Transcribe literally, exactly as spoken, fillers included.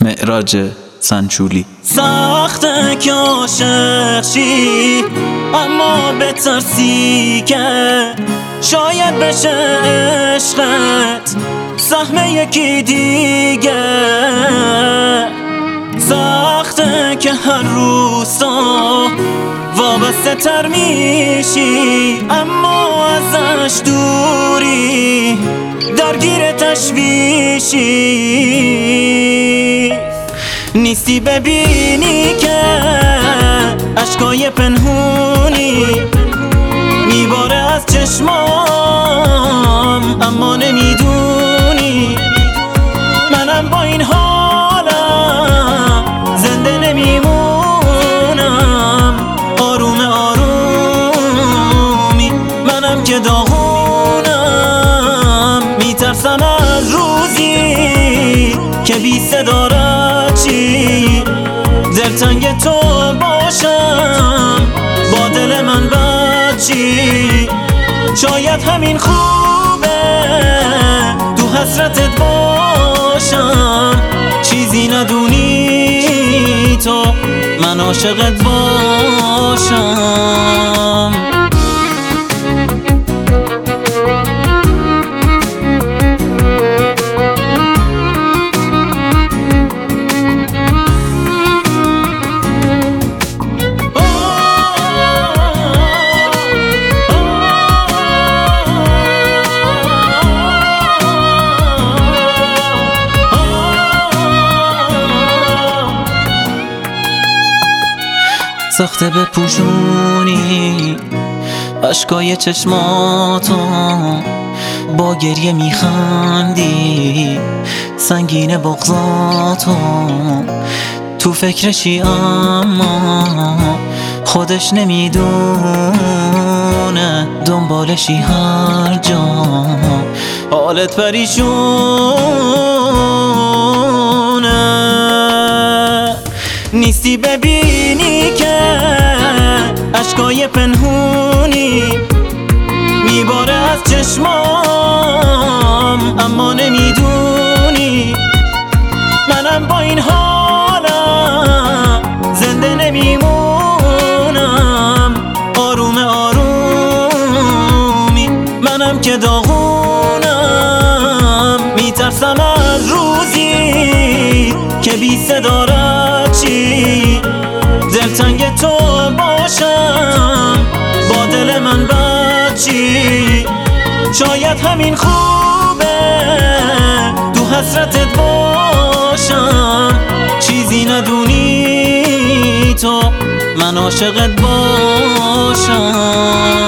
معراج سنچولی. سخته که عاشق شی اما بترسی که شاید بشه عشقت سهم یکی دیگه. سخته که هر روز تو وابسته تر میشی اما ازش دوری درگیر تشویشی. نیستی ببینی که اشکای پنهونی میباره از چشمام اما نمیدونی منم با این حالم زنده نمیمونم. آروم آرومی منم که داغونم میترسم از روزی که بی صدا چی دلتنگ تو باشم با دل من بچی. شاید همین خوبه تو حسرتت باشم چیزی ندونی تو من عاشقت باشم. سخته بپوشونی اشکای چشماتو با گریه میخندی سنگین بغضاتو تو فکرشی اما خودش نمیدونه دنبالشی هر جا حالت پریشونه. نیستی ببینی که اشکای پنهونی میباره از چشمام اما نمیدونی منم با این حالم زنده نمیمونم. آروم آرومی منم که داغونم میترسم از روزی که بی صدا چی دلتنگ تو باشم با دل من بچی. شاید همین خوبه تو حسرتت باشم چیزی ندونی تو من عاشقت باشم.